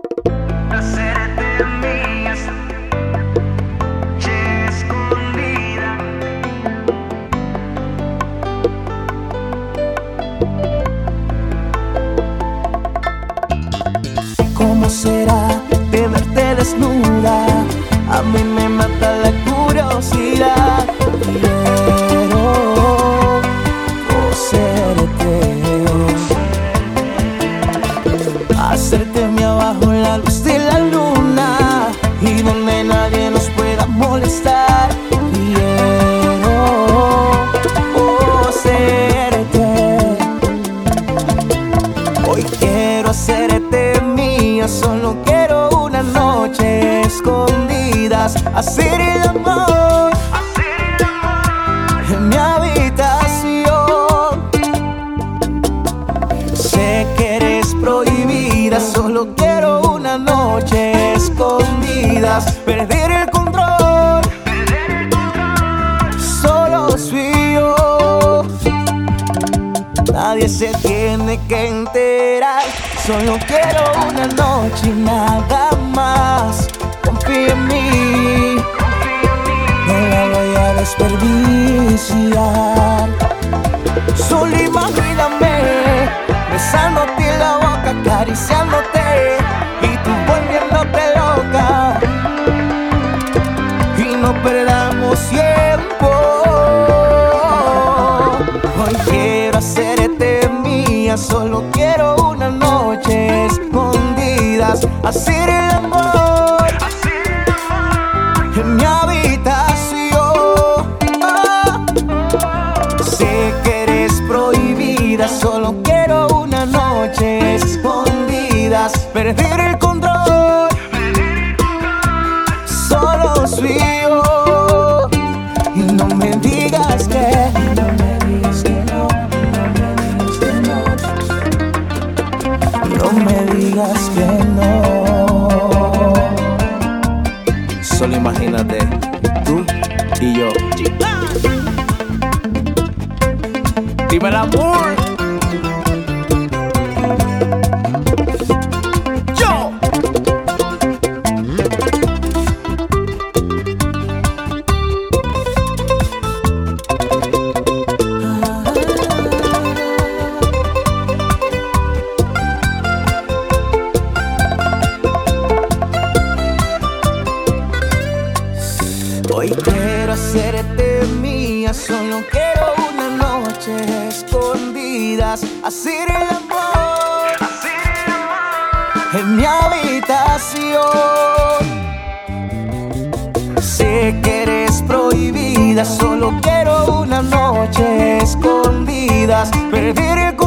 hacerte mía, noche escondida. ¿Cómo será de verte desnuda? A mí me mata la curiosidad. Quiero poseerte, hacerte abajo en la luz de la luna y donde nadie nos pueda molestar. Quiero poseerte, hoy quiero hacerte mía, solo quiero una noche escondidas, hacer el amor en mi habitación. Sé que eres prohibida, solo quiero una noche escondidas, perder el control, solo soy yo. Nadie se tiene que enterar, solo quiero una noche y nada más. Confía en mí, no la voy a desperdiciar. Solo imagíname besándote en la boca, acariciándote y tú volviéndote loca. Y no perdamos tiempo. Hoy quiero hacerte mía, solo quiero una noche escondidas, hacer el amor en mi habitación. Sé que eres prohibida, solo quiero una noche escondidas, perder el control, solo soy yo. Y no me digas que no me digas que no. Solo imagínate, tú y yo. Dime el amor. Yo. Hoy quiero hacerte mía, solo quiero una noche escondidas, hacer el amor en mi habitación. Sé que eres prohibida, solo quiero una noche escondidas, perder el